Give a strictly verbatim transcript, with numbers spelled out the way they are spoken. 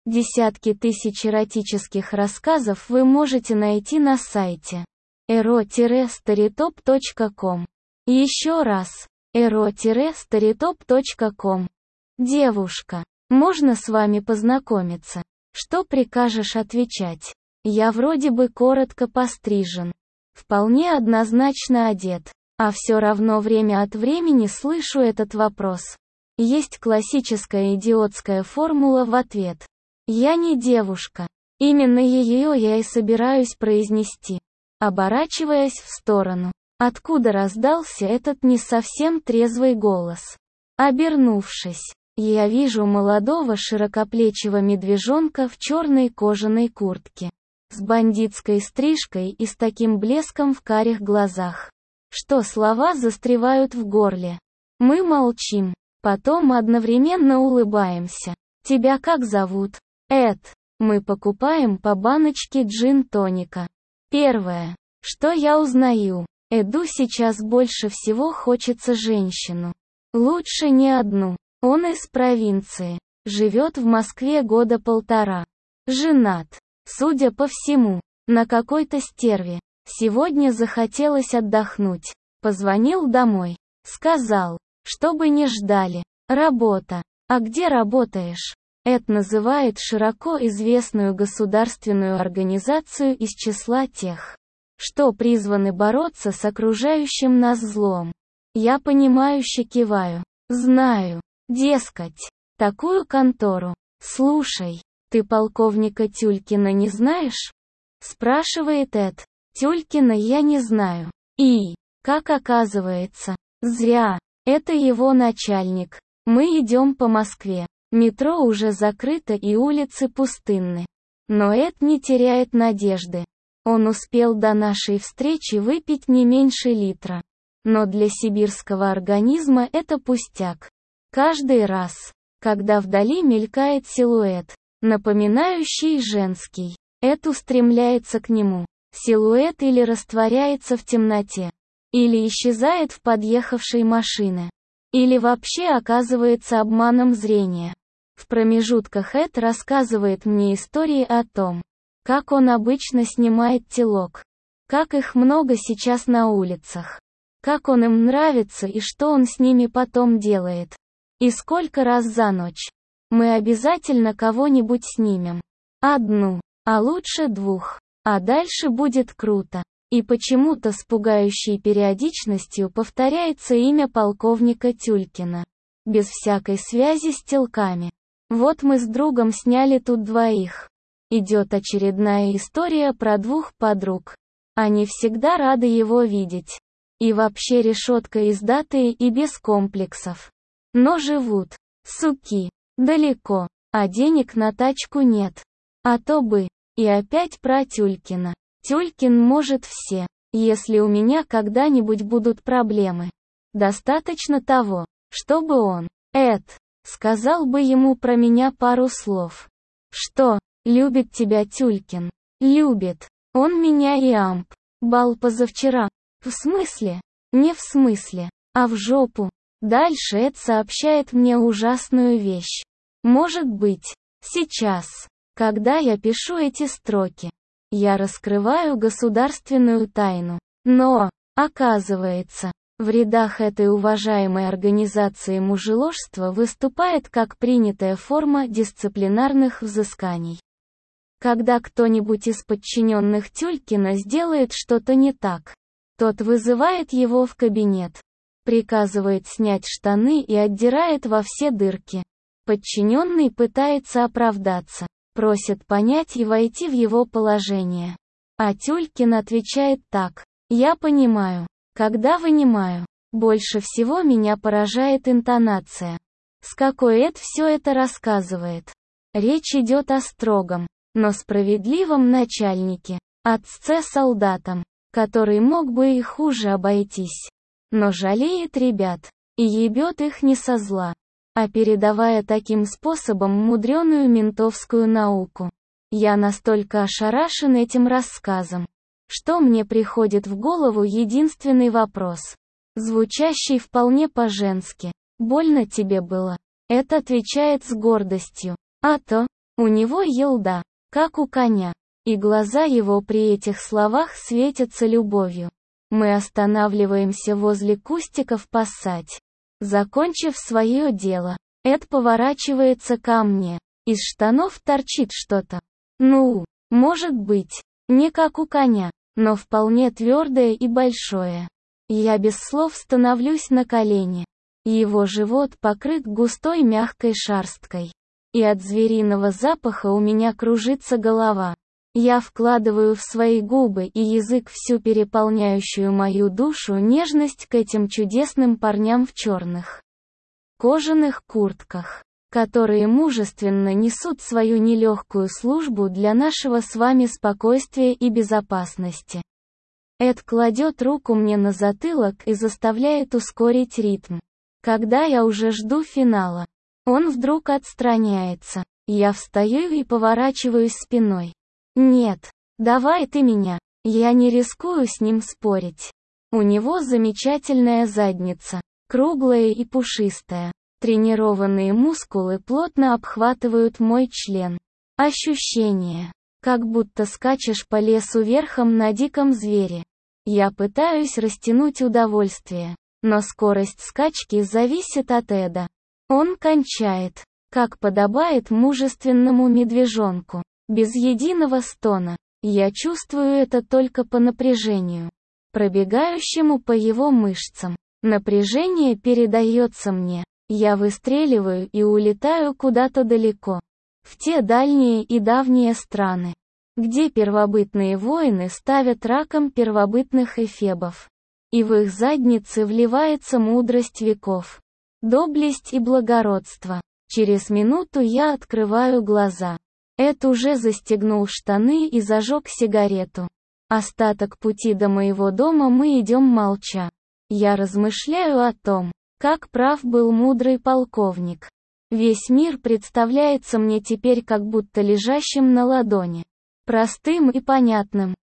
Десятки тысяч эротических рассказов вы можете найти на сайте эро старитоп точка ком. Еще раз, эро старитоп точка ком. Девушка, можно с вами познакомиться? Что прикажешь отвечать? Я вроде бы коротко пострижен, вполне однозначно одет, а все равно время от времени слышу этот вопрос. Есть классическая идиотская формула в ответ. Я не девушка. Именно ее я и собираюсь произнести, оборачиваясь в сторону, откуда раздался этот не совсем трезвый голос. Обернувшись, я вижу молодого широкоплечего медвежонка в черной кожаной куртке, с бандитской стрижкой и с таким блеском в карих глазах, что слова застревают в горле. Мы молчим, потом одновременно улыбаемся. Тебя как зовут? Эд. Мы покупаем по баночке джин-тоника. Первое, что я узнаю, Эду сейчас больше всего хочется женщину. Лучше не одну. Он из провинции, живет в Москве года полтора. Женат, судя по всему, на какой-то стерве. Сегодня захотелось отдохнуть. Позвонил домой. Сказал, чтобы не ждали. Работа. А где работаешь? Эд называет широко известную государственную организацию из числа тех, что призваны бороться с окружающим нас злом. Я понимающе киваю. Знаю. Дескать, такую контору. Слушай, ты полковника Тюлькина не знаешь? Спрашивает Эд. Тюлькина я не знаю. И, как оказывается, зря. Это его начальник. Мы идем по Москве. Метро уже закрыто и улицы пустынны. Но Эд не теряет надежды. Он успел до нашей встречи выпить не меньше литра. Но для сибирского организма это пустяк. Каждый раз, когда вдали мелькает силуэт, напоминающий женский, Эд устремляется к нему. Силуэт или растворяется в темноте, или исчезает в подъехавшей машине, или вообще оказывается обманом зрения. В промежутках Эд рассказывает мне истории о том, как он обычно снимает телок, как их много сейчас на улицах, как он им нравится и что он с ними потом делает, и сколько раз за ночь. Мы обязательно кого-нибудь снимем. Одну, а лучше двух, а дальше будет круто. И почему-то с пугающей периодичностью повторяется имя полковника Тюлькина, без всякой связи с телками. Вот мы с другом сняли тут двоих. Идет очередная история про двух подруг. Они всегда рады его видеть. И вообще решетка издатые и без комплексов. Но живут, суки, далеко, а денег на тачку нет. А то бы. И опять про Тюлькина. Тюлькин может все, если у меня когда-нибудь будут проблемы. Достаточно того, чтобы он, Эд, сказал бы ему про меня пару слов. Что, любит тебя Тюлькин? Любит. Он меня и амп. Бал позавчера. В смысле? Не в смысле, а в жопу. Дальше Эд сообщает мне ужасную вещь. Может быть, сейчас, когда я пишу эти строки, я раскрываю государственную тайну. Но, оказывается, в рядах этой уважаемой организации мужеложство выступает как принятая форма дисциплинарных взысканий. Когда кто-нибудь из подчиненных Тюлькина сделает что-то не так, тот вызывает его в кабинет, приказывает снять штаны и отдирает во все дырки. Подчиненный пытается оправдаться, просит понять и войти в его положение. А Тюлькин отвечает так: «Я понимаю, когда вынимаю». Больше всего меня поражает интонация, с какой Эд все это рассказывает. Речь идет о строгом, но справедливом начальнике, отце-солдатам, который мог бы и хуже обойтись, но жалеет ребят, и ебет их не со зла, а передавая таким способом мудреную ментовскую науку. Я настолько ошарашен этим рассказом, что мне приходит в голову единственный вопрос, звучащий вполне по-женски. «Больно тебе было?» Эд отвечает с гордостью. «А то, У него елда, как у коня, и глаза его при этих словах светятся любовью. Мы останавливаемся возле кустиков поссать. Закончив свое дело, Эд поворачивается ко мне. Из штанов торчит что-то. Ну, может быть, не как у коня, но вполне твердое и большое. Я без слов становлюсь на колени. Его живот покрыт густой мягкой шерсткой. И от звериного запаха у меня кружится голова. Я вкладываю в свои губы и язык всю переполняющую мою душу нежность к этим чудесным парням в черных кожаных куртках, которые мужественно несут свою нелегкую службу для нашего с вами спокойствия и безопасности. Эд кладет руку мне на затылок и заставляет ускорить ритм. Когда я уже жду финала, он вдруг отстраняется. Я встаю и поворачиваюсь спиной. Нет, давай ты меня. Я не рискую с ним спорить. У него замечательная задница, круглая и пушистая. Тренированные мускулы плотно обхватывают мой член. Ощущение, как будто скачешь по лесу верхом на диком звере. Я пытаюсь растянуть удовольствие, но скорость скачки зависит от Эда. Он кончает, как подобает мужественному медвежонку, без единого стона. Я чувствую это только по напряжению, пробегающему по его мышцам. Напряжение передается мне. Я выстреливаю и улетаю куда-то далеко. В те дальние и давние страны, где первобытные воины ставят раком первобытных эфебов. И в их задницы вливается мудрость веков, доблесть и благородство. Через минуту я открываю глаза. Эд уже застегнул штаны и зажег сигарету. Остаток пути до моего дома мы идем молча. Я размышляю о том, как прав был мудрый полковник. Весь мир представляется мне теперь как будто лежащим на ладони. Простым и понятным.